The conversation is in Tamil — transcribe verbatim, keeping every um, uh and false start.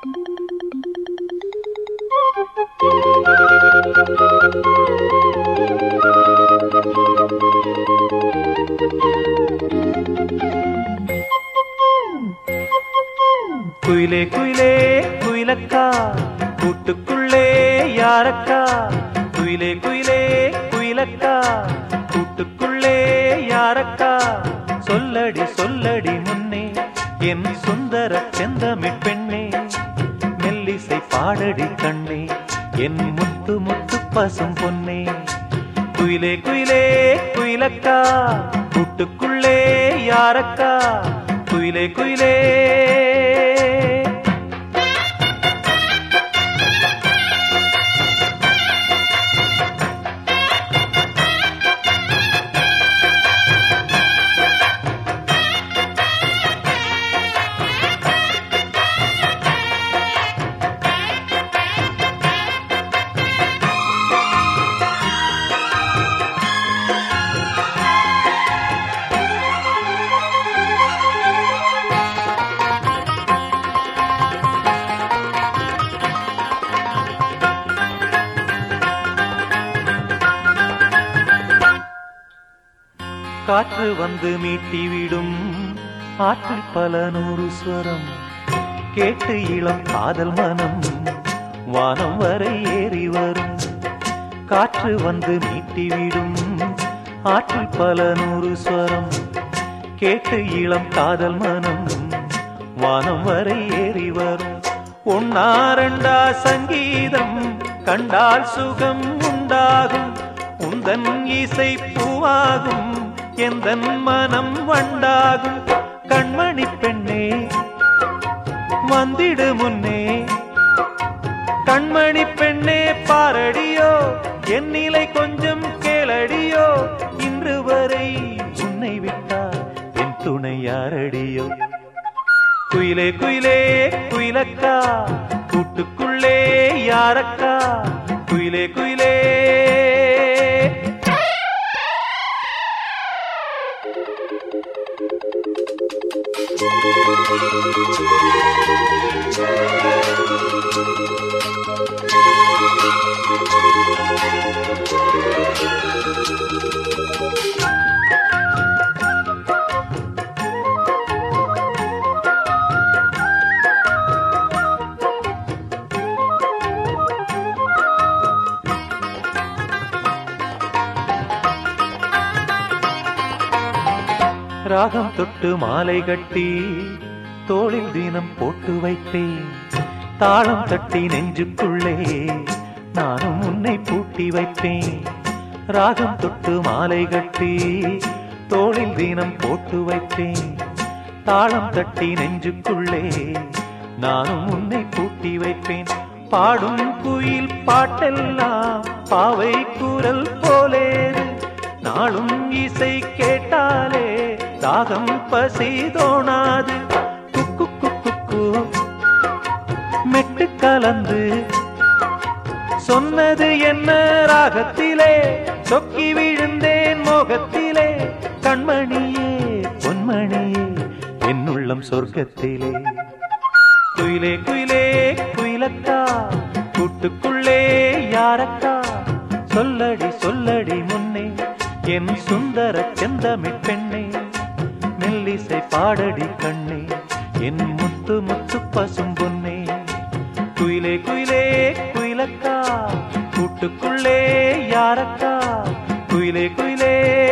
குயிலே குயிலே குயிலக்கா கூட்டுக்குள்ளே யாரக்கா குயிலே குயிலே குயிலக்கா கூட்டுக்குள்ளே யாரக்கா சொல்லடி சொல்லடி முன்னே என் சுந்தர செந்தமிழ் பெண்ணே மெல்லிசை பாடடி கண்ணே என் முத்து முத்து பசும் பொன்னே குயிலே குயிலே குயிலக்கா கூட்டுக்குள்ளே யாரக்கா குயிலே குயிலே காற்று வந்து மீட்டிவிடும் ஆற்றில் பல நூறு ஸ்வரம் கேட்டு இளம் காதல் மனம் வானம் வரை ஏறி வரும் காற்று வந்து மீட்டிவிடும் ஆற்றில் பல நூறு ஸ்வரம் கேட்டு இளம் காதல் மனம் வானம் வரை ஏறி வரும் ஒன்னா ரெண்டா சங்கீதம் கண்டால் சுகம் உண்டாகும் உந்தன் இசை பூவாகும் எந்தன் மனம் வண்டாகும் கண்மணி பெண்ணே வந்திடு முன்னே கண்மணி பெண்ணே பாரடியோ என் நிலை கொஞ்சம் கேளடியோ இன்று வரை உன்னை விட்டால் என் துணை யாரடியோ குயிலே குயிலே குயிலக்கா கூட்டுக்குள்ளே யாரக்கா குயிலே குயிலே ராகம் தொட்டு மாலை கட்டி தோளில் தினம் போட்டு வைப்பேன் தாளம் தட்டி நெஞ்சுக்குள்ளே நானும் உன்னை பூட்டி வைப்பேன் ராகம் தொட்டு மாலை கட்டி தோளில் தினம் போட்டு வைப்பேன் தாளம் தட்டி நெஞ்சுக்குள்ளே நானும் உன்னை பூட்டி வைப்பேன் பாடும் குயில் பாட்டெல்லாம் பாவை குரல் போலே நாளும் இசை கேட்டாலே தாகம் பசி தோணாது குக்கு குக்கு மெட்டு கலந்து சொன்னது என்ன ராகத்திலே சொக்கி விழுந்தேன் மோகத்திலே கண்மணியே பொன்மணியே என்னுள்ளம் சொர்க்கத்திலே குயிலே குயிலே குயிலக்கா கூட்டுக்குள்ளே யாரக்கா சொல்லடி சொல்லடி முன்னே என் சுந்தர செந்தமிழ் பெண்ணே மெல்லிசை பாடடி கண்ணே என் முத்து முத்து பசும் பொன்னே குயிலே குயிலே குயிலக்கா கூட்டுக்குள்ளே யாரக்கா குயிலே குயிலே